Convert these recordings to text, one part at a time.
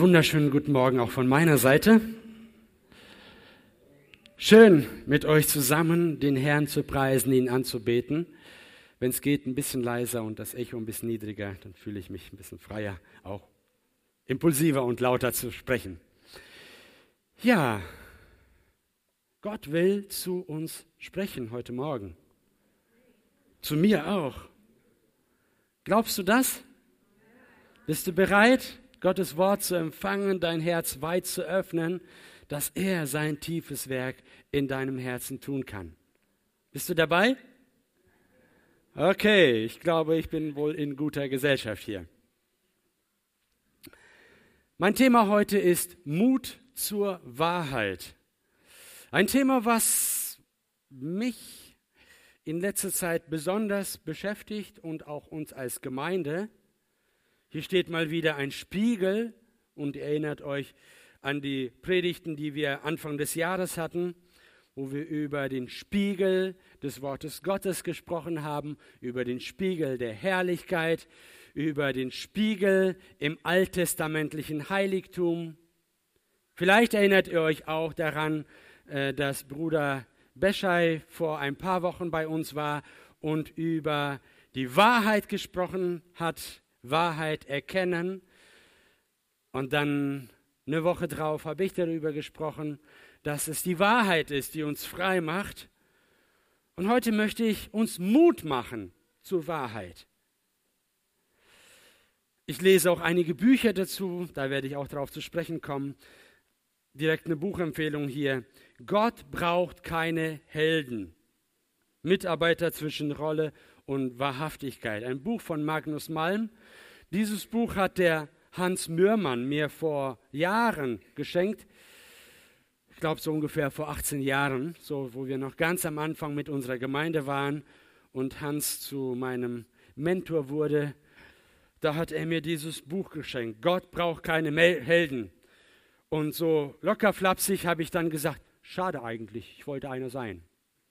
Wunderschönen guten Morgen auch von meiner Seite. Schön, mit euch zusammen den Herrn zu preisen, ihn anzubeten. Wenn es geht, ein bisschen leiser und das Echo ein bisschen niedriger, dann fühle ich mich ein bisschen freier, auch impulsiver und lauter zu sprechen. Ja, Gott will zu uns sprechen heute Morgen. Zu mir auch. Glaubst du das? Bist du bereit, Gottes Wort zu empfangen, dein Herz weit zu öffnen, dass er sein tiefes Werk in deinem Herzen tun kann? Bist du dabei? Okay, ich glaube, ich bin wohl in guter Gesellschaft hier. Mein Thema heute ist Mut zur Wahrheit. Ein Thema, was mich in letzter Zeit besonders beschäftigt und auch uns als Gemeinde. Hier steht mal wieder ein Spiegel und erinnert euch an die Predigten, die wir Anfang des Jahres hatten, wo wir über den Spiegel des Wortes Gottes gesprochen haben, über den Spiegel der Herrlichkeit, über den Spiegel im alttestamentlichen Heiligtum. Vielleicht erinnert ihr euch auch daran, dass Bruder Beschei vor ein paar Wochen bei uns war und über die Wahrheit gesprochen hat, Wahrheit erkennen. Und dann eine Woche drauf habe ich darüber gesprochen, dass es die Wahrheit ist, die uns frei macht. Und heute möchte ich uns Mut machen zur Wahrheit. Ich lese auch einige Bücher dazu, da werde ich auch darauf zu sprechen kommen. Direkt eine Buchempfehlung hier. Gott braucht keine Helden. Mitarbeiter zwischen Rolle und Wahrhaftigkeit. Ein Buch von Magnus Malm. Dieses Buch hat der Hans Mürmann mir vor Jahren geschenkt. Ich glaube so ungefähr vor 18 Jahren, so wo wir noch ganz am Anfang mit unserer Gemeinde waren und Hans zu meinem Mentor wurde. Da hat er mir dieses Buch geschenkt. Gott braucht keine Helden. Und so locker flapsig habe ich dann gesagt, schade eigentlich, ich wollte einer sein.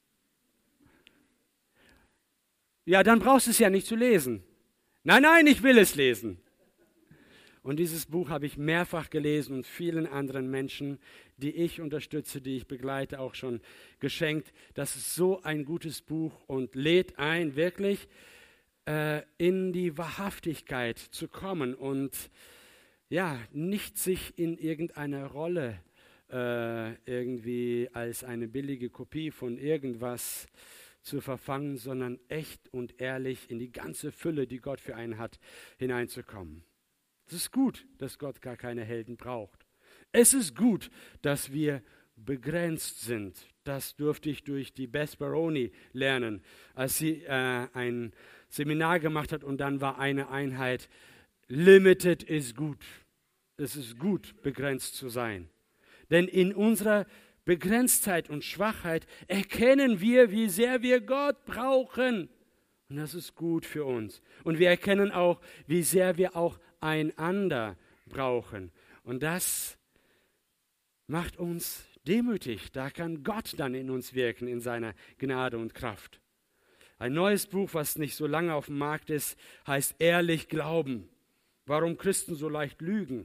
Ja, dann brauchst du es ja nicht zu lesen. Nein, ich will es lesen. Und dieses Buch habe ich mehrfach gelesen und vielen anderen Menschen, die ich unterstütze, die ich begleite, auch schon geschenkt. Das ist so ein gutes Buch und lädt ein, wirklich in die Wahrhaftigkeit zu kommen und ja, nicht sich in irgendeiner Rolle irgendwie als eine billige Kopie von irgendwas zu verfangen, sondern echt und ehrlich in die ganze Fülle, die Gott für einen hat, hineinzukommen. Es ist gut, dass Gott gar keine Helden braucht. Es ist gut, dass wir begrenzt sind. Das durfte ich durch die Beth Baroni lernen, als sie ein Seminar gemacht hat und dann war eine Einheit, limited is good. Es ist gut, begrenzt zu sein. Denn in unserer Begrenztheit und Schwachheit erkennen wir, wie sehr wir Gott brauchen. Und das ist gut für uns. Und wir erkennen auch, wie sehr wir auch einander brauchen. Und das macht uns demütig. Da kann Gott dann in uns wirken, in seiner Gnade und Kraft. Ein neues Buch, was nicht so lange auf dem Markt ist, heißt Ehrlich Glauben. Warum Christen so leicht lügen.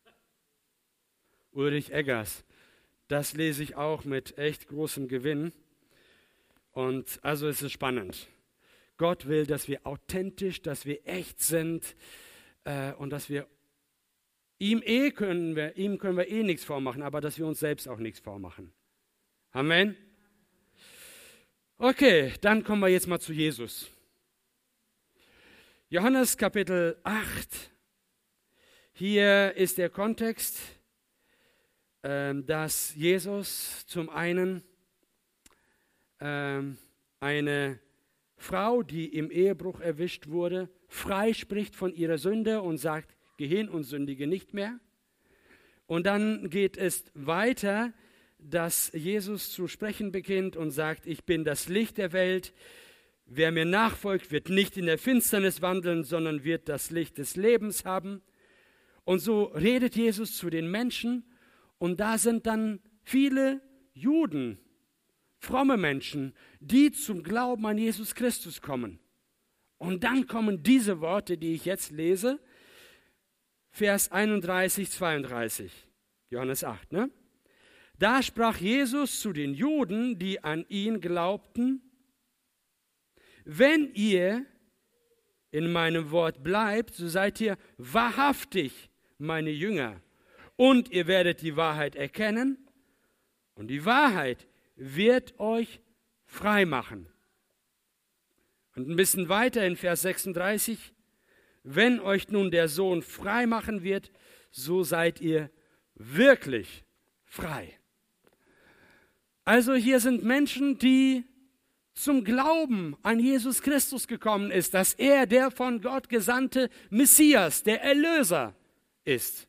Ulrich Eggers. Das lese ich auch mit echt großem Gewinn. Und also es ist spannend. Gott will, dass wir authentisch, dass wir echt sind und dass wir ihm können wir nichts vormachen, aber dass wir uns selbst auch nichts vormachen. Amen. Okay, dann kommen wir jetzt mal zu Jesus. Johannes Kapitel 8. Hier ist der Kontext, dass Jesus zum einen eine Frau, die im Ehebruch erwischt wurde, freispricht von ihrer Sünde und sagt, geh hin und sündige nicht mehr. Und dann geht es weiter, dass Jesus zu sprechen beginnt und sagt, ich bin das Licht der Welt. Wer mir nachfolgt, wird nicht in der Finsternis wandeln, sondern wird das Licht des Lebens haben. Und so redet Jesus zu den Menschen. Und da sind dann viele Juden, fromme Menschen, die zum Glauben an Jesus Christus kommen. Und dann kommen diese Worte, die ich jetzt lese. Vers 31, 32, Johannes 8, ne? Da sprach Jesus zu den Juden, die an ihn glaubten: Wenn ihr in meinem Wort bleibt, so seid ihr wahrhaftig meine Jünger, und ihr werdet die Wahrheit erkennen, und die Wahrheit wird euch frei machen. Und ein bisschen weiter in Vers 36, wenn euch nun der Sohn frei machen wird, so seid ihr wirklich frei. Also hier sind Menschen, die zum Glauben an Jesus Christus gekommen ist, dass er der von Gott gesandte Messias, der Erlöser ist.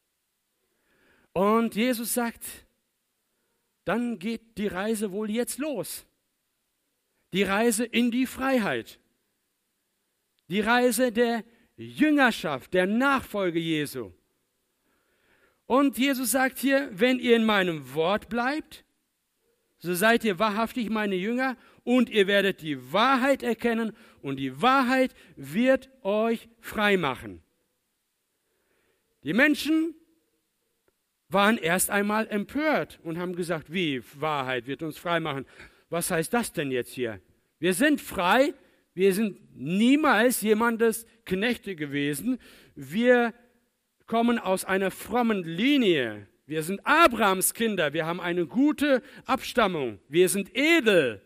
Und Jesus sagt, dann geht die Reise wohl jetzt los. Die Reise in die Freiheit. Die Reise der Jüngerschaft, der Nachfolge Jesu. Und Jesus sagt hier, wenn ihr in meinem Wort bleibt, so seid ihr wahrhaftig meine Jünger und ihr werdet die Wahrheit erkennen und die Wahrheit wird euch frei machen. Die Menschen waren erst einmal empört und haben gesagt, wie Wahrheit wird uns frei machen? Was heißt das denn jetzt hier? Wir sind frei, wir sind niemals jemandes Knechte gewesen, wir kommen aus einer frommen Linie. Wir sind Abrahams Kinder, wir haben eine gute Abstammung, wir sind edel.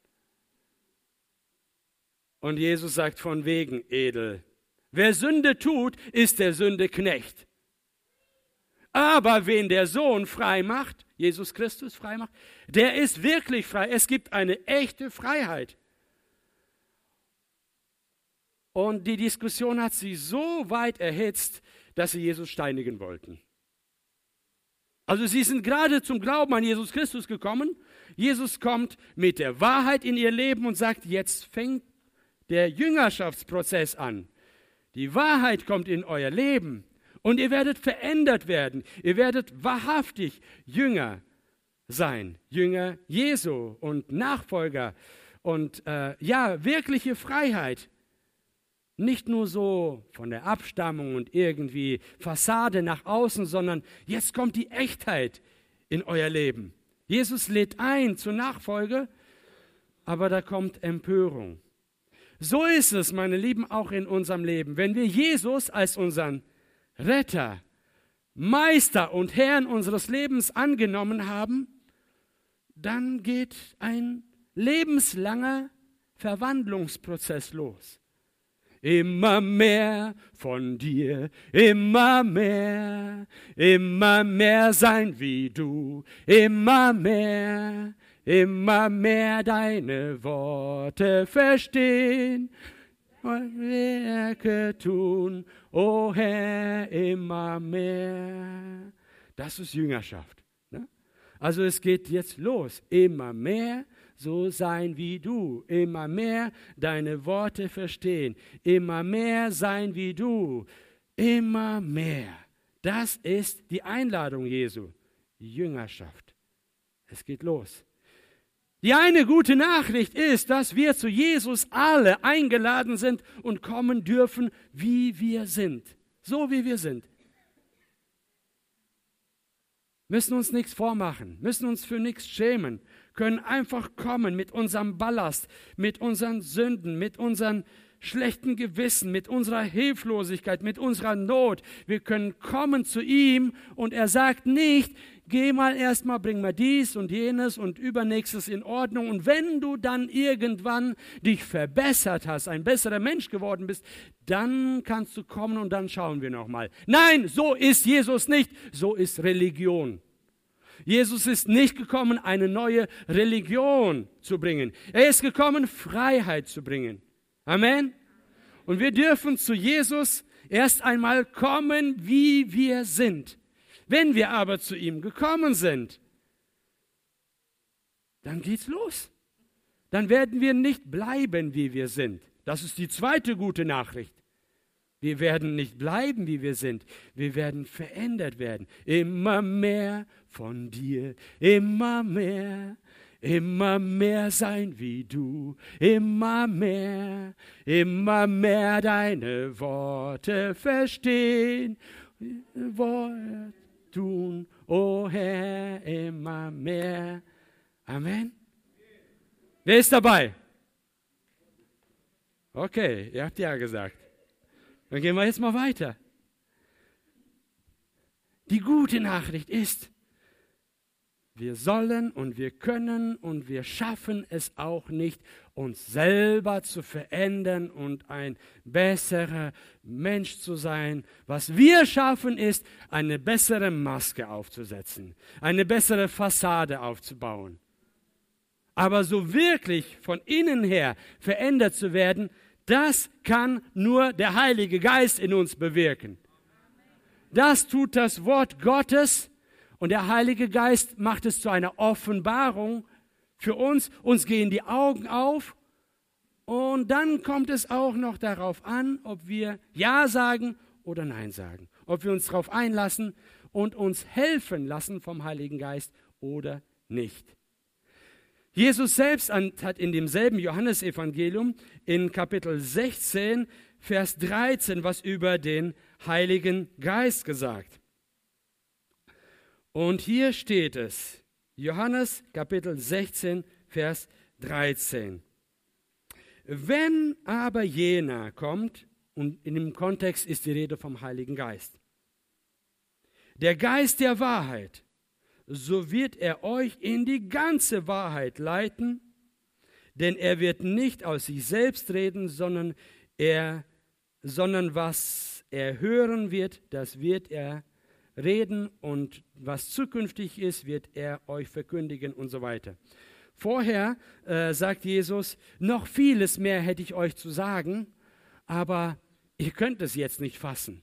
Und Jesus sagt von wegen edel. Wer Sünde tut, ist der Sünde Knecht. Aber wen der Sohn frei macht, Jesus Christus frei macht, der ist wirklich frei. Es gibt eine echte Freiheit. Und die Diskussion hat sie so weit erhitzt, dass sie Jesus steinigen wollten. Also sie sind gerade zum Glauben an Jesus Christus gekommen. Jesus kommt mit der Wahrheit in ihr Leben und sagt, jetzt fängt der Jüngerschaftsprozess an. Die Wahrheit kommt in euer Leben und ihr werdet verändert werden. Ihr werdet wahrhaftig Jünger sein, Jünger Jesu und Nachfolger und wirkliche Freiheit. Nicht nur so von der Abstammung und irgendwie Fassade nach außen, sondern jetzt kommt die Echtheit in euer Leben. Jesus lädt ein zur Nachfolge, aber da kommt Empörung. So ist es, meine Lieben, auch in unserem Leben. Wenn wir Jesus als unseren Retter, Meister und Herrn unseres Lebens angenommen haben, dann geht ein lebenslanger Verwandlungsprozess los. Immer mehr von dir, immer mehr sein wie du, immer mehr deine Worte verstehen, Werke tun, o Herr, immer mehr. Das ist Jüngerschaft. Ne? Also es geht jetzt los, immer mehr so sein wie du, immer mehr deine Worte verstehen, immer mehr sein wie du, immer mehr. Das ist die Einladung Jesu, Jüngerschaft. Es geht los. Die eine gute Nachricht ist, dass wir zu Jesus alle eingeladen sind und kommen dürfen, wie wir sind, so wie wir sind. Müssen uns nichts vormachen, müssen uns für nichts schämen, können einfach kommen mit unserem Ballast, mit unseren Sünden, mit unseren schlechten Gewissen, mit unserer Hilflosigkeit, mit unserer Not. Wir können kommen zu ihm und er sagt nicht, geh mal erstmal, bring mal dies und jenes und übernächstes in Ordnung. Und wenn du dann irgendwann dich verbessert hast, ein besserer Mensch geworden bist, dann kannst du kommen und dann schauen wir nochmal. Nein, so ist Jesus nicht, so ist Religion. Jesus ist nicht gekommen, eine neue Religion zu bringen. Er ist gekommen, Freiheit zu bringen. Amen. Und wir dürfen zu Jesus erst einmal kommen, wie wir sind. Wenn wir aber zu ihm gekommen sind, dann geht's los. Dann werden wir nicht bleiben, wie wir sind. Das ist die zweite gute Nachricht. Wir werden nicht bleiben, wie wir sind. Wir werden verändert werden. Immer mehr von dir, immer mehr sein wie du, immer mehr deine Worte verstehen Wort tun, o Herr, immer mehr. Amen. Wer ist dabei? Okay, ihr habt ja gesagt. Dann gehen wir jetzt mal weiter. Die gute Nachricht ist, wir sollen und wir können und wir schaffen es auch nicht, uns selber zu verändern und ein besserer Mensch zu sein. Was wir schaffen, ist, eine bessere Maske aufzusetzen, eine bessere Fassade aufzubauen. Aber so wirklich von innen her verändert zu werden, das kann nur der Heilige Geist in uns bewirken. Das tut das Wort Gottes. Und der Heilige Geist macht es zu einer Offenbarung für uns. Uns gehen die Augen auf. Und dann kommt es auch noch darauf an, ob wir Ja sagen oder Nein sagen. Ob wir uns darauf einlassen und uns helfen lassen vom Heiligen Geist oder nicht. Jesus selbst hat in demselben Johannesevangelium in Kapitel 16, Vers 13 was über den Heiligen Geist gesagt. Und hier steht es, Johannes Kapitel 16, Vers 13. Wenn aber jener kommt, und in dem Kontext ist die Rede vom Heiligen Geist, der Geist der Wahrheit, so wird er euch in die ganze Wahrheit leiten, denn er wird nicht aus sich selbst reden, sondern was er hören wird, das wird er reden und was zukünftig ist, wird er euch verkündigen und so weiter. Vorher sagt Jesus, noch vieles mehr hätte ich euch zu sagen, aber ihr könnt es jetzt nicht fassen.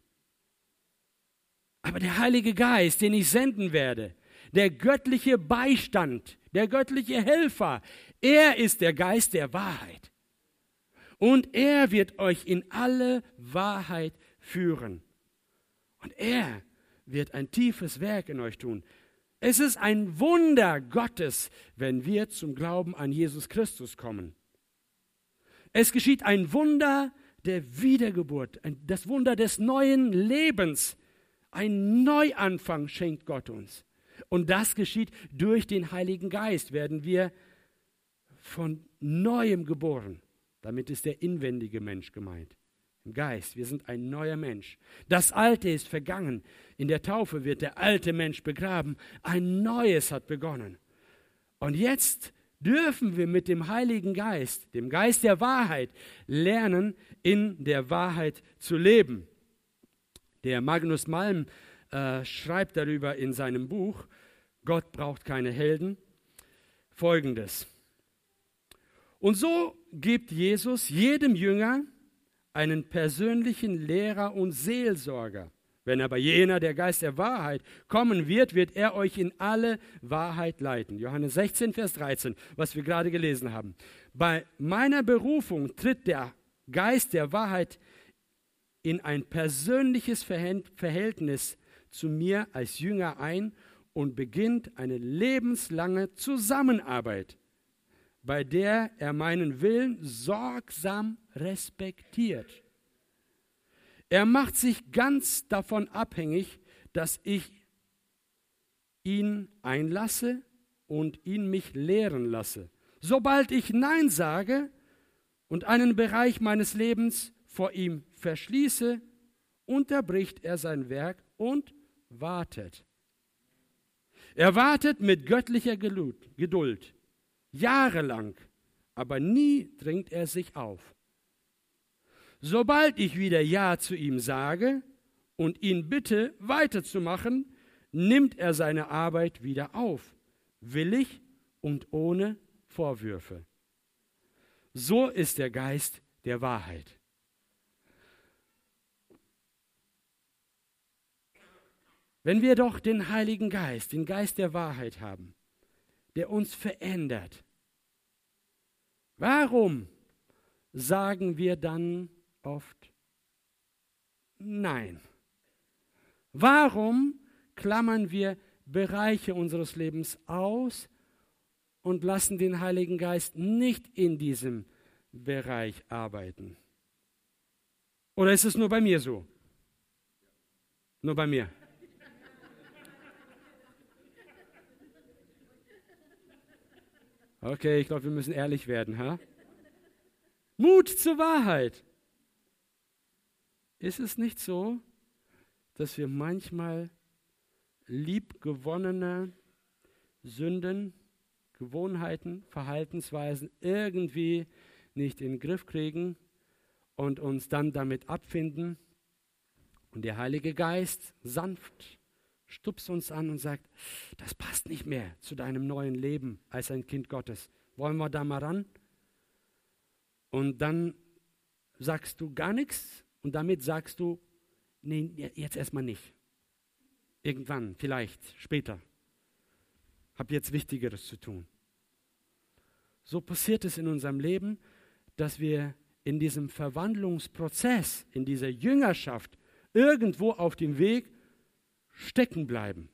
Aber der Heilige Geist, den ich senden werde, der göttliche Beistand, der göttliche Helfer, er ist der Geist der Wahrheit. Und er wird euch in alle Wahrheit führen. Und er wird ein tiefes Werk in euch tun. Es ist ein Wunder Gottes, wenn wir zum Glauben an Jesus Christus kommen. Es geschieht ein Wunder der Wiedergeburt, das Wunder des neuen Lebens. Ein Neuanfang schenkt Gott uns. Und das geschieht durch den Heiligen Geist, werden wir von Neuem geboren. Damit ist der inwendige Mensch gemeint. Im Geist, wir sind ein neuer Mensch. Das Alte ist vergangen. In der Taufe wird der alte Mensch begraben. Ein Neues hat begonnen. Und jetzt dürfen wir mit dem Heiligen Geist, dem Geist der Wahrheit, lernen, in der Wahrheit zu leben. Der Magnus Malm schreibt darüber in seinem Buch, Gott braucht keine Helden, Folgendes. Und so gibt Jesus jedem Jünger einen persönlichen Lehrer und Seelsorger. Wenn aber jener, der Geist der Wahrheit, kommen wird, wird er euch in alle Wahrheit leiten. Johannes 16, Vers 13, was wir gerade gelesen haben. Bei meiner Berufung tritt der Geist der Wahrheit in ein persönliches Verhältnis zu mir als Jünger ein und beginnt eine lebenslange Zusammenarbeit, bei der er meinen Willen sorgsam respektiert. Er macht sich ganz davon abhängig, dass ich ihn einlasse und ihn mich lehren lasse. Sobald ich Nein sage und einen Bereich meines Lebens vor ihm verschließe, unterbricht er sein Werk und wartet. Er wartet mit göttlicher Geduld, jahrelang, aber nie drängt er sich auf. Sobald ich wieder Ja zu ihm sage und ihn bitte, weiterzumachen, nimmt er seine Arbeit wieder auf, willig und ohne Vorwürfe. So ist der Geist der Wahrheit. Wenn wir doch den Heiligen Geist, den Geist der Wahrheit haben, der uns verändert, warum sagen wir dann oft Nein? Warum klammern wir Bereiche unseres Lebens aus und lassen den Heiligen Geist nicht in diesem Bereich arbeiten? Oder ist es nur bei mir so? Nur bei mir. Okay, ich glaube, wir müssen ehrlich werden. Ha? Mut zur Wahrheit. Ist es nicht so, dass wir manchmal liebgewonnene Sünden, Gewohnheiten, Verhaltensweisen irgendwie nicht in den Griff kriegen und uns dann damit abfinden? Und der Heilige Geist sanft stupst uns an und sagt, das passt nicht mehr zu deinem neuen Leben als ein Kind Gottes. Wollen wir da mal ran? Und dann sagst du gar nichts und damit sagst du, nee, jetzt erstmal nicht. Irgendwann, vielleicht, später. Hab jetzt Wichtigeres zu tun. So passiert es in unserem Leben, dass wir in diesem Verwandlungsprozess, in dieser Jüngerschaft irgendwo auf dem Weg stecken bleiben.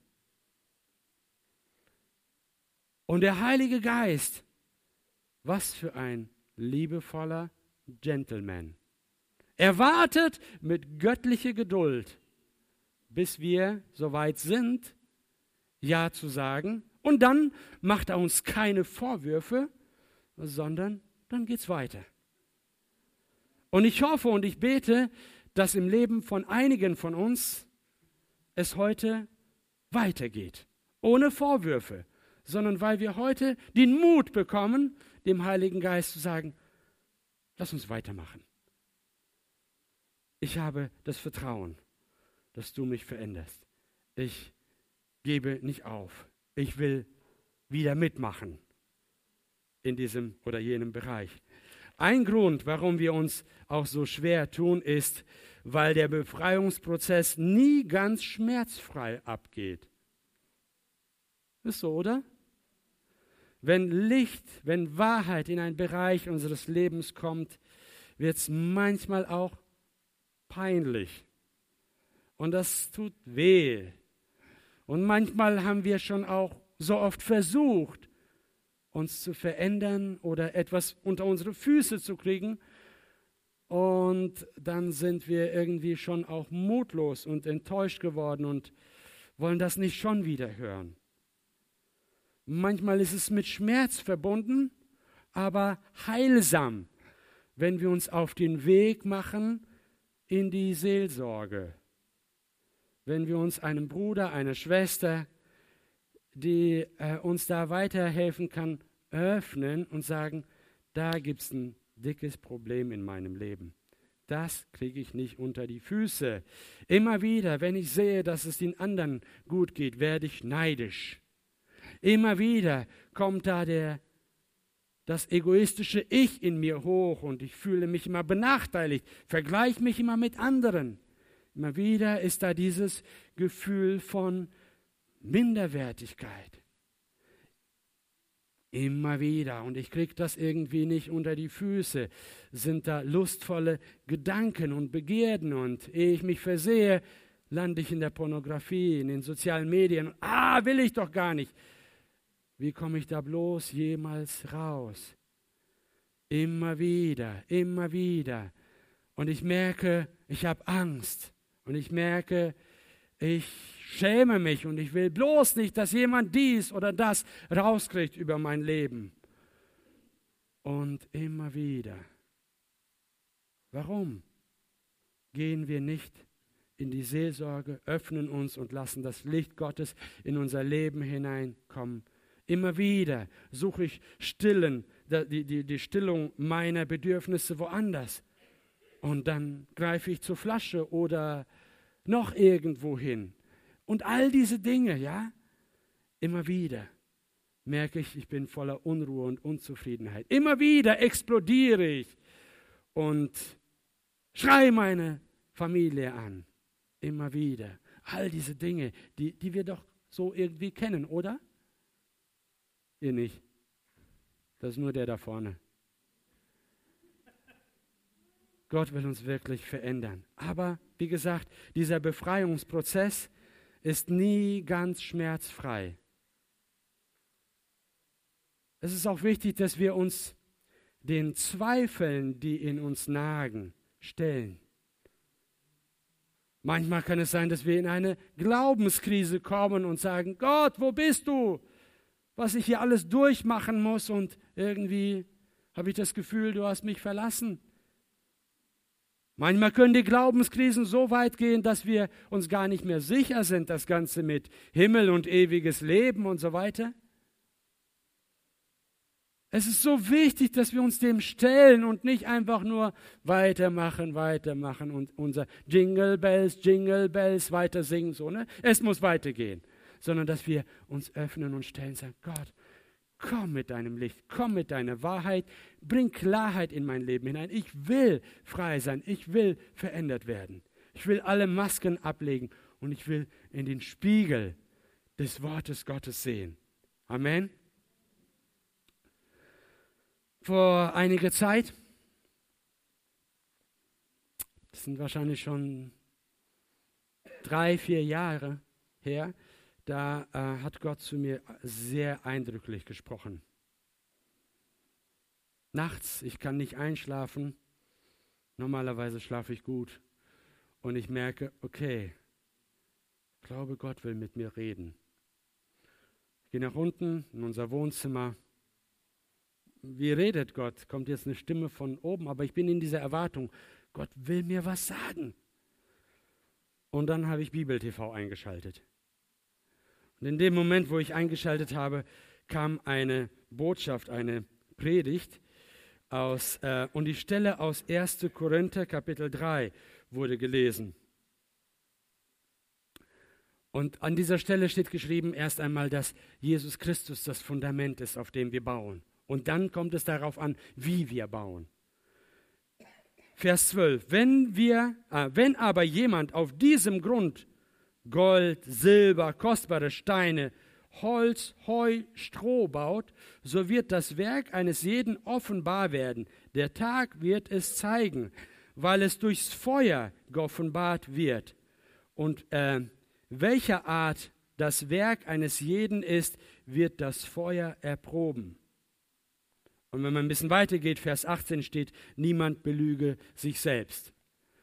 Und der Heilige Geist, was für ein liebevoller Gentleman. Er wartet mit göttlicher Geduld, bis wir soweit sind, Ja zu sagen. Und dann macht er uns keine Vorwürfe, sondern dann geht's weiter. Und ich hoffe und ich bete, dass im Leben von einigen von uns es heute weitergeht. Ohne Vorwürfe, sondern weil wir heute den Mut bekommen, dem Heiligen Geist zu sagen, lass uns weitermachen. Ich habe das Vertrauen, dass du mich veränderst. Ich gebe nicht auf. Ich will wieder mitmachen in diesem oder jenem Bereich. Ein Grund, warum wir uns auch so schwer tun, ist, weil der Befreiungsprozess nie ganz schmerzfrei abgeht. Ist so, oder? Wenn Licht, wenn Wahrheit in einen Bereich unseres Lebens kommt, wird es manchmal auch peinlich. Und das tut weh. Und manchmal haben wir schon auch so oft versucht, uns zu verändern oder etwas unter unsere Füße zu kriegen. Und dann sind wir irgendwie schon auch mutlos und enttäuscht geworden und wollen das nicht schon wieder hören. Manchmal ist es mit Schmerz verbunden, aber heilsam, wenn wir uns auf den Weg machen in die Seelsorge. Wenn wir uns einem Bruder, einer Schwester, die uns da weiterhelfen kann, öffnen und sagen, da gibt es ein dickes Problem in meinem Leben. Das kriege ich nicht unter die Füße. Immer wieder, wenn ich sehe, dass es den anderen gut geht, werde ich neidisch. Immer wieder kommt da das egoistische Ich in mir hoch und ich fühle mich immer benachteiligt, vergleiche mich immer mit anderen. Immer wieder ist da dieses Gefühl von Minderwertigkeit. Immer wieder, und ich kriege das irgendwie nicht unter die Füße, sind da lustvolle Gedanken und Begierden und ehe ich mich versehe, lande ich in der Pornografie, in den sozialen Medien. Will ich doch gar nicht. Wie komme ich da bloß jemals raus? Immer wieder, immer wieder. Und ich merke, ich habe Angst. Und ich merke, ich schäme mich und ich will bloß nicht, dass jemand dies oder das rauskriegt über mein Leben. Und immer wieder. Warum gehen wir nicht in die Seelsorge, öffnen uns und lassen das Licht Gottes in unser Leben hineinkommen? Immer wieder suche ich die Stillung meiner Bedürfnisse woanders. Und dann greife ich zur Flasche oder noch irgendwo hin. Und all diese Dinge, ja, immer wieder merke ich, ich bin voller Unruhe und Unzufriedenheit. Immer wieder explodiere ich und schreie meine Familie an. Immer wieder. All diese Dinge, die wir doch so irgendwie kennen, oder? Ihr nicht. Das ist nur der da vorne. Gott will uns wirklich verändern. Aber wie gesagt, dieser Befreiungsprozess ist nie ganz schmerzfrei. Es ist auch wichtig, dass wir uns den Zweifeln, die in uns nagen, stellen. Manchmal kann es sein, dass wir in eine Glaubenskrise kommen und sagen, Gott, wo bist du? Was ich hier alles durchmachen muss und irgendwie habe ich das Gefühl, du hast mich verlassen. Manchmal können die Glaubenskrisen so weit gehen, dass wir uns gar nicht mehr sicher sind, das Ganze mit Himmel und ewiges Leben und so weiter. Es ist so wichtig, dass wir uns dem stellen und nicht einfach nur weitermachen und unser Jingle Bells weiter singen, so, ne? Es muss weitergehen, sondern dass wir uns öffnen und stellen und sagen, Gott, komm mit deinem Licht, komm mit deiner Wahrheit, bring Klarheit in mein Leben hinein. Ich will frei sein, ich will verändert werden. Ich will alle Masken ablegen und ich will in den Spiegel des Wortes Gottes sehen. Amen. Vor einiger Zeit, das sind wahrscheinlich schon 3-4 Jahre her, da hat Gott zu mir sehr eindrücklich gesprochen. Nachts, ich kann nicht einschlafen, normalerweise schlafe ich gut und ich merke, okay, ich glaube, Gott will mit mir reden. Ich gehe nach unten in unser Wohnzimmer. Wie redet Gott? Kommt jetzt eine Stimme von oben, aber ich bin in dieser Erwartung, Gott will mir was sagen. Und dann habe ich Bibel TV eingeschaltet. Und in dem Moment, wo ich eingeschaltet habe, kam eine Botschaft, eine Predigt und die Stelle aus 1. Korinther Kapitel 3 wurde gelesen. Und an dieser Stelle steht geschrieben erst einmal, dass Jesus Christus das Fundament ist, auf dem wir bauen. Und dann kommt es darauf an, wie wir bauen. Vers 12. Wenn aber jemand auf diesem Grund Gold, Silber, kostbare Steine, Holz, Heu, Stroh baut, so wird das Werk eines jeden offenbar werden. Der Tag wird es zeigen, weil es durchs Feuer geoffenbart wird. Und welcher Art das Werk eines jeden ist, wird das Feuer erproben. Und wenn man ein bisschen weitergeht, Vers 18 steht, niemand belüge sich selbst.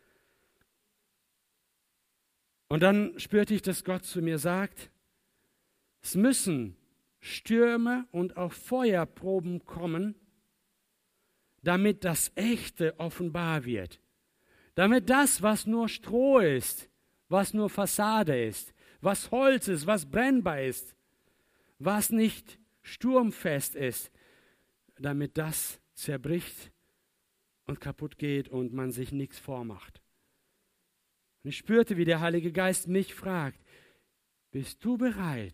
Und dann spürte ich, dass Gott zu mir sagt, es müssen Stürme und auch Feuerproben kommen, damit das Echte offenbar wird. Damit das, was nur Stroh ist, was nur Fassade ist, was Holz ist, was brennbar ist, was nicht sturmfest ist, damit das zerbricht und kaputt geht und man sich nichts vormacht. Und ich spürte, wie der Heilige Geist mich fragt, bist du bereit?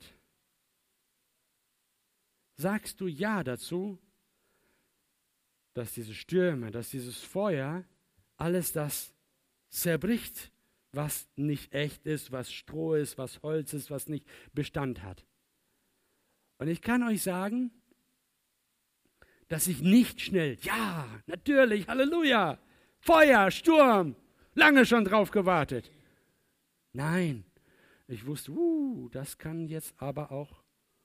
Sagst du Ja dazu, dass diese Stürme, dass dieses Feuer, alles das zerbricht, was nicht echt ist, was Stroh ist, was Holz ist, was nicht Bestand hat? Und ich kann euch sagen, dass ich nicht schnell, ja, natürlich, Halleluja, Feuer, Sturm, lange schon drauf gewartet. Nein, ich wusste, das kann jetzt aber auch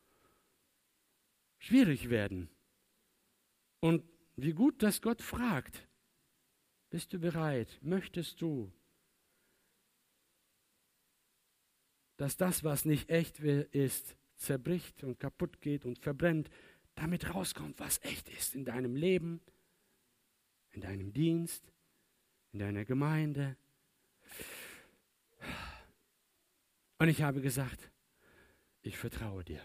schwierig werden. Und wie gut, dass Gott fragt, bist du bereit, möchtest du, dass das, was nicht echt ist, zerbricht und kaputt geht und verbrennt, damit rauskommt, was echt ist in deinem Leben, in deinem Dienst, in deiner Gemeinde. Und ich habe gesagt, ich vertraue dir.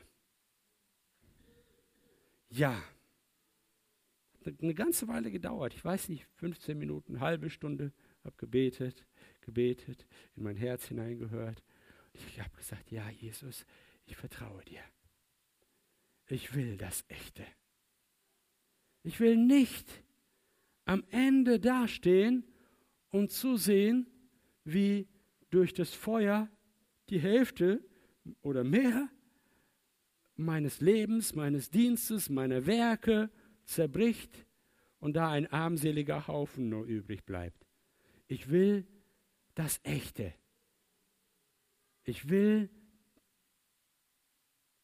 Ja, hat eine ganze Weile gedauert, ich weiß nicht, 15 Minuten, eine halbe Stunde, habe gebetet, in mein Herz hineingehört. Ich habe gesagt, ja Jesus, ich vertraue dir. Ich will das Echte. Ich will nicht am Ende dastehen und zusehen, wie durch das Feuer die Hälfte oder mehr meines Lebens, meines Dienstes, meiner Werke zerbricht und da ein armseliger Haufen nur übrig bleibt. Ich will das Echte. Ich will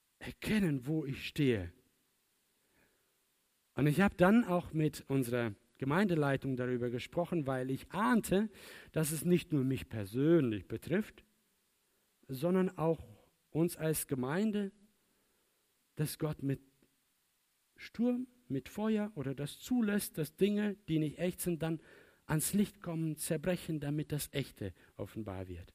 erkennen, wo ich stehe. Und ich habe dann auch mit unserer Gemeindeleitung darüber gesprochen, weil ich ahnte, dass es nicht nur mich persönlich betrifft, sondern auch uns als Gemeinde, dass Gott mit Sturm, mit Feuer oder das zulässt, dass Dinge, die nicht echt sind, dann ans Licht kommen, zerbrechen, damit das Echte offenbar wird.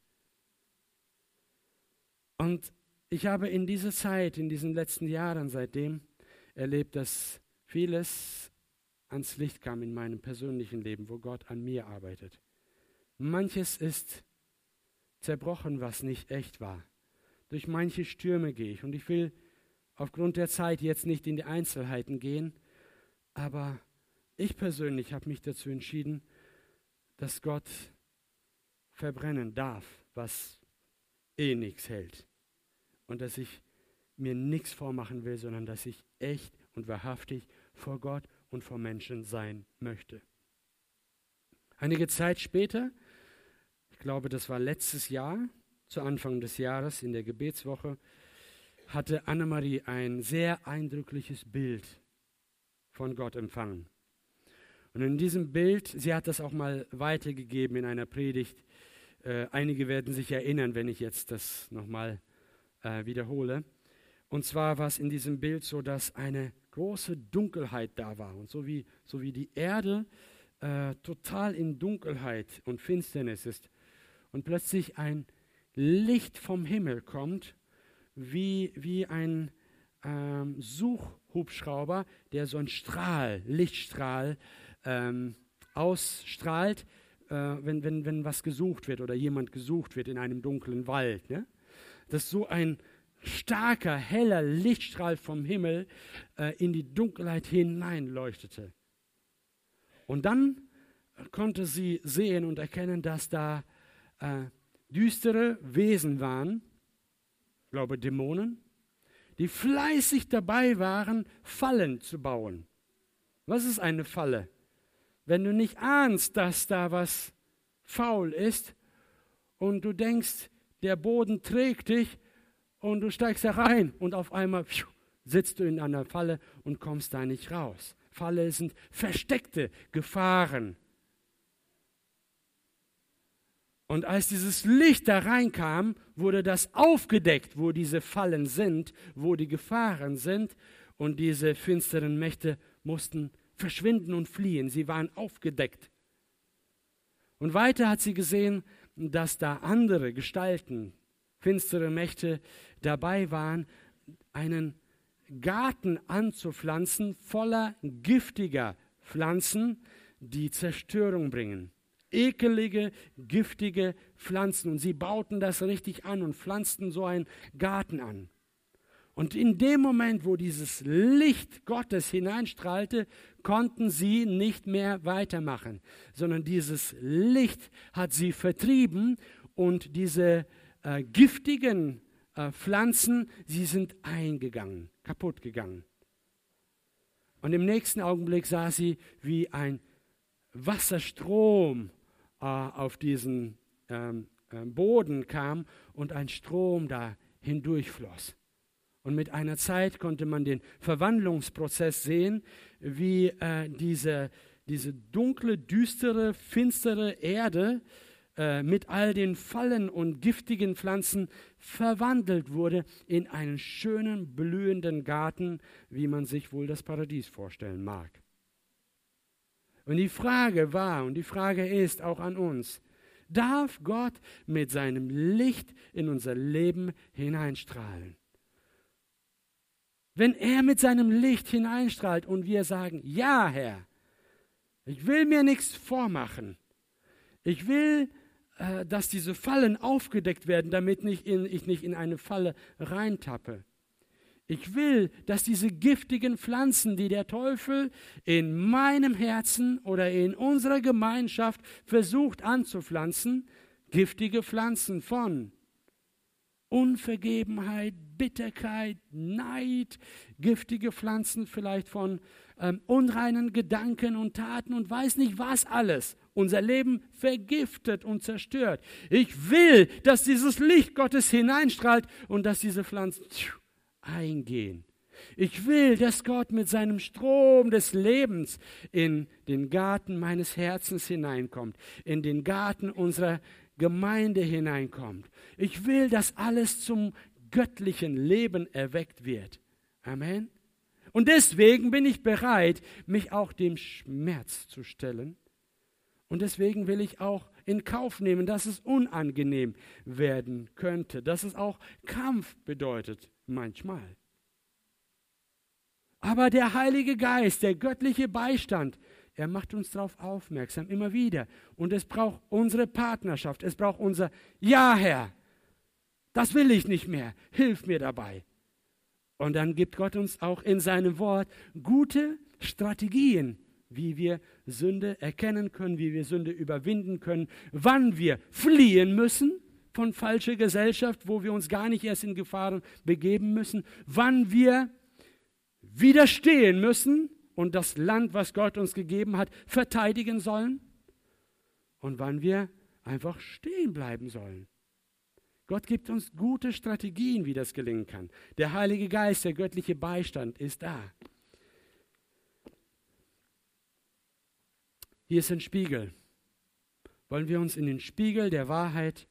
Und ich habe in dieser Zeit, in diesen letzten Jahren seitdem erlebt, dass vieles ans Licht kam in meinem persönlichen Leben, wo Gott an mir arbeitet. Manches ist zerbrochen, was nicht echt war. Durch manche Stürme gehe ich. Und ich will aufgrund der Zeit jetzt nicht in die Einzelheiten gehen, aber ich persönlich habe mich dazu entschieden, dass Gott verbrennen darf, was nichts hält. Und dass ich mir nichts vormachen will, sondern dass ich echt und wahrhaftig vor Gott und vor Menschen sein möchte. Einige Zeit später, ich glaube, das war letztes Jahr, zu Anfang des Jahres in der Gebetswoche, hatte Annemarie ein sehr eindrückliches Bild von Gott empfangen. Und in diesem Bild, sie hat das auch mal weitergegeben in einer Predigt. Einige werden sich erinnern, wenn ich jetzt das nochmal wiederhole. Und zwar war es in diesem Bild so, dass eine große Dunkelheit da war. Und so wie die Erde total in Dunkelheit und Finsternis ist und plötzlich ein Licht vom Himmel kommt, wie ein Suchhubschrauber, der so einen Lichtstrahl ausstrahlt, wenn was gesucht wird oder jemand gesucht wird in einem dunklen Wald. Ne? Dass so ein starker, heller Lichtstrahl vom Himmel in die Dunkelheit hineinleuchtete. Und dann konnte sie sehen und erkennen, dass da düstere Wesen waren, ich glaube Dämonen, die fleißig dabei waren, Fallen zu bauen. Was ist eine Falle? Wenn du nicht ahnst, dass da was faul ist und du denkst, der Boden trägt dich und du steigst da rein und auf einmal sitzt du in einer Falle und kommst da nicht raus. Falle sind versteckte Gefahren. Und als dieses Licht da reinkam, wurde das aufgedeckt, wo diese Fallen sind, wo die Gefahren sind. Und diese finsteren Mächte mussten verschwinden und fliehen. Sie waren aufgedeckt. Und weiter hat sie gesehen, dass da andere Gestalten, finstere Mächte dabei waren, einen Garten anzupflanzen voller giftiger Pflanzen, die Zerstörung bringen. Ekelige, giftige Pflanzen. Und sie bauten das richtig an und pflanzten so einen Garten an. Und in dem Moment, wo dieses Licht Gottes hineinstrahlte, konnten sie nicht mehr weitermachen, sondern dieses Licht hat sie vertrieben und diese giftigen Pflanzen, sie sind eingegangen, kaputt gegangen. Und im nächsten Augenblick sah sie, wie ein Wasserstrom auf diesen Boden kam und ein Strom da hindurchfloss. Und mit einer Zeit konnte man den Verwandlungsprozess sehen, wie diese dunkle, düstere, finstere Erde mit all den Fallen und giftigen Pflanzen verwandelt wurde in einen schönen, blühenden Garten, wie man sich wohl das Paradies vorstellen mag. Und die Frage war, und die Frage ist auch an uns, darf Gott mit seinem Licht in unser Leben hineinstrahlen? Wenn er mit seinem Licht hineinstrahlt und wir sagen, ja Herr, ich will mir nichts vormachen. Ich will, dass diese Fallen aufgedeckt werden, damit ich nicht in eine Falle reintappe. Ich will, dass diese giftigen Pflanzen, die der Teufel in meinem Herzen oder in unserer Gemeinschaft versucht anzupflanzen, giftige Pflanzen von Unvergebenheit, Bitterkeit, Neid, giftige Pflanzen vielleicht von unreinen Gedanken und Taten und weiß nicht was alles. Unser Leben vergiftet und zerstört. Ich will, dass dieses Licht Gottes hineinstrahlt und dass diese Pflanzen eingehen. Ich will, dass Gott mit seinem Strom des Lebens in den Garten meines Herzens hineinkommt, in den Garten unserer Gemeinde hineinkommt. Ich will, dass alles zum göttlichen Leben erweckt wird. Amen. Und deswegen bin ich bereit, mich auch dem Schmerz zu stellen. Und deswegen will ich auch in Kauf nehmen, dass es unangenehm werden könnte, dass es auch Kampf bedeutet, manchmal. Aber der Heilige Geist, der göttliche Beistand, er macht uns darauf aufmerksam, immer wieder. Und es braucht unsere Partnerschaft, es braucht unser Ja, Herr, das will ich nicht mehr, hilf mir dabei. Und dann gibt Gott uns auch in seinem Wort gute Strategien, wie wir Sünde erkennen können, wie wir Sünde überwinden können, wann wir fliehen müssen von falscher Gesellschaft, wo wir uns gar nicht erst in Gefahren begeben müssen, wann wir widerstehen müssen und das Land, was Gott uns gegeben hat, verteidigen sollen und wann wir einfach stehen bleiben sollen. Gott gibt uns gute Strategien, wie das gelingen kann. Der Heilige Geist, der göttliche Beistand ist da. Hier ist ein Spiegel. Wollen wir uns in den Spiegel der Wahrheit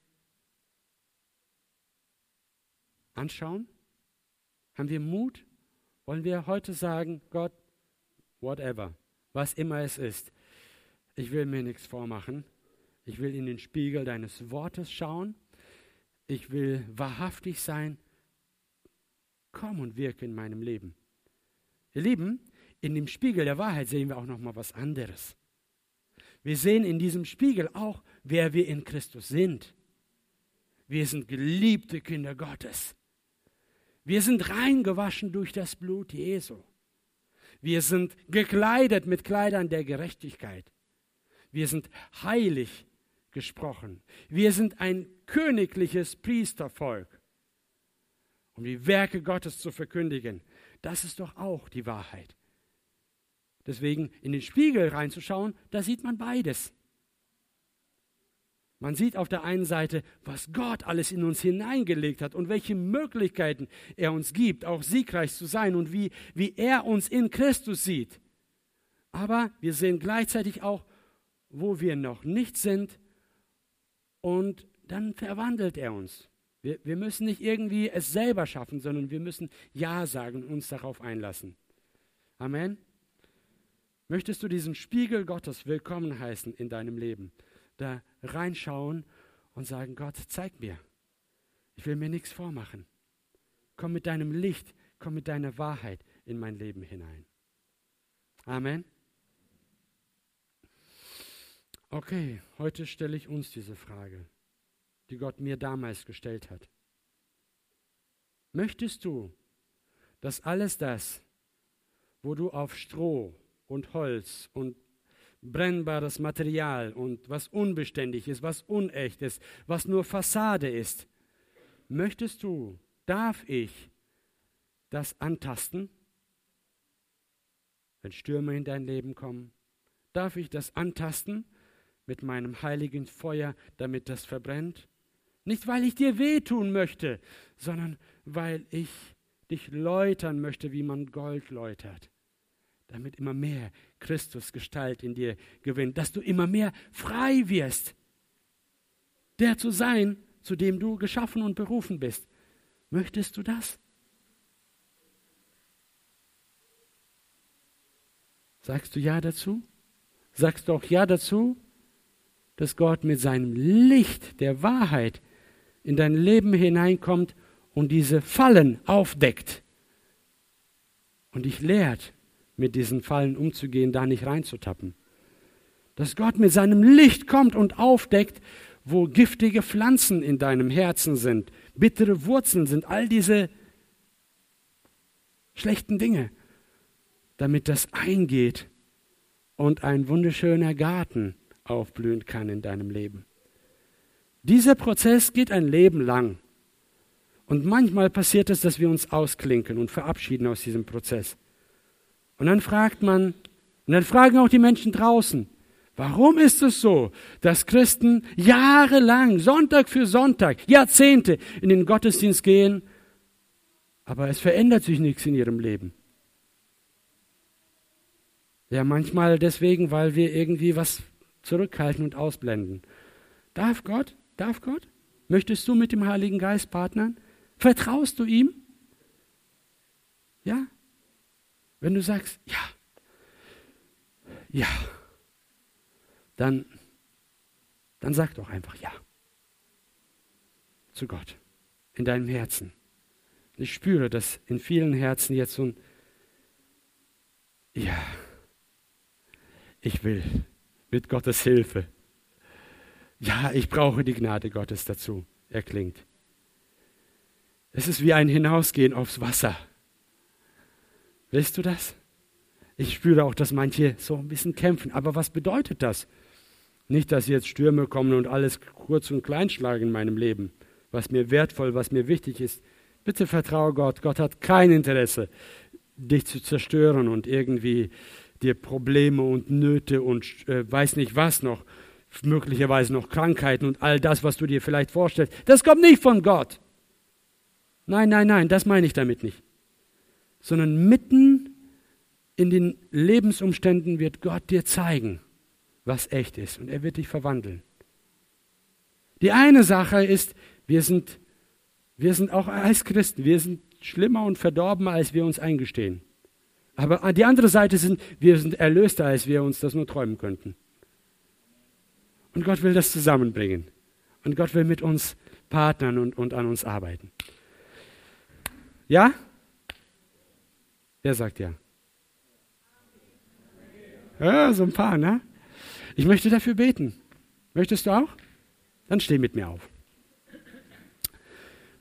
anschauen? Haben wir Mut? Wollen wir heute sagen, Gott, whatever, was immer es ist, ich will mir nichts vormachen. Ich will in den Spiegel deines Wortes schauen. Ich will wahrhaftig sein. Komm und wirke in meinem Leben. Ihr Lieben, in dem Spiegel der Wahrheit sehen wir auch noch mal was anderes. Wir sehen in diesem Spiegel auch, wer wir in Christus sind. Wir sind geliebte Kinder Gottes. Wir sind reingewaschen durch das Blut Jesu. Wir sind gekleidet mit Kleidern der Gerechtigkeit. Wir sind heilig gesprochen. Wir sind ein königliches Priestervolk, um die Werke Gottes zu verkündigen. Das ist doch auch die Wahrheit. Deswegen in den Spiegel reinzuschauen, da sieht man beides. Man sieht auf der einen Seite, was Gott alles in uns hineingelegt hat und welche Möglichkeiten er uns gibt, auch siegreich zu sein und wie er uns in Christus sieht. Aber wir sehen gleichzeitig auch, wo wir noch nicht sind, und dann verwandelt er uns. Wir müssen nicht irgendwie es selber schaffen, sondern wir müssen Ja sagen und uns darauf einlassen. Amen. Möchtest du diesen Spiegel Gottes willkommen heißen in deinem Leben? Da reinschauen und sagen, Gott, zeig mir. Ich will mir nichts vormachen. Komm mit deinem Licht, komm mit deiner Wahrheit in mein Leben hinein. Amen. Okay, heute stelle ich uns diese Frage, die Gott mir damals gestellt hat. Möchtest du, dass alles das, wo du auf Stroh und Holz und brennbares Material und was unbeständig ist, was unecht ist, was nur Fassade ist, möchtest du, darf ich das antasten, wenn Stürme in dein Leben kommen? Darf ich das antasten mit meinem heiligen Feuer, damit das verbrennt? Nicht, weil ich dir wehtun möchte, sondern weil ich dich läutern möchte, wie man Gold läutert. Damit immer mehr Christus Gestalt in dir gewinnt, dass du immer mehr frei wirst, der zu sein, zu dem du geschaffen und berufen bist. Möchtest du das? Sagst du Ja dazu? Sagst du auch Ja dazu, dass Gott mit seinem Licht der Wahrheit in dein Leben hineinkommt und diese Fallen aufdeckt und dich lehrt, mit diesen Fallen umzugehen, da nicht reinzutappen. Dass Gott mit seinem Licht kommt und aufdeckt, wo giftige Pflanzen in deinem Herzen sind, bittere Wurzeln sind, all diese schlechten Dinge, damit das eingeht und ein wunderschöner Garten aufblühen kann in deinem Leben. Dieser Prozess geht ein Leben lang. Und manchmal passiert es, dass wir uns ausklinken und verabschieden aus diesem Prozess. Und dann fragen auch die Menschen draußen, warum ist es so, dass Christen jahrelang, Sonntag für Sonntag, Jahrzehnte in den Gottesdienst gehen aber es verändert sich nichts in ihrem Leben. Ja, manchmal deswegen, weil wir irgendwie was zurückhalten und ausblenden. Darf Gott? Darf Gott? Möchtest du mit dem Heiligen Geist partnern? Vertraust du ihm? Ja? Wenn du sagst, ja, dann sag doch einfach ja. Zu Gott. In deinem Herzen. Ich spüre, dass in vielen Herzen jetzt so ein ja, ich will mit Gottes Hilfe. Ja, ich brauche die Gnade Gottes dazu, erklingt. Es ist wie ein Hinausgehen aufs Wasser. Willst du das? Ich spüre auch, dass manche so ein bisschen kämpfen. Aber was bedeutet das? Nicht, dass jetzt Stürme kommen und alles kurz und klein schlagen in meinem Leben, was mir wertvoll, was mir wichtig ist. Bitte vertraue Gott. Gott hat kein Interesse, dich zu zerstören und irgendwie dir Probleme und Nöte und weiß nicht was noch, möglicherweise noch Krankheiten und all das, was du dir vielleicht vorstellst. Das kommt nicht von Gott. Nein, das meine ich damit nicht. Sondern mitten in den Lebensumständen wird Gott dir zeigen, was echt ist. Und er wird dich verwandeln. Die eine Sache ist, wir sind auch als Christen, wir sind schlimmer und verdorbener, als wir uns eingestehen. Aber die andere Seite sind, wir sind erlöster, als wir uns das nur träumen könnten. Und Gott will das zusammenbringen. Und Gott will mit uns partnern und an uns arbeiten. Ja? Wer sagt ja? Ja, so ein paar, ne? Ich möchte dafür beten. Möchtest du auch? Dann steh mit mir auf.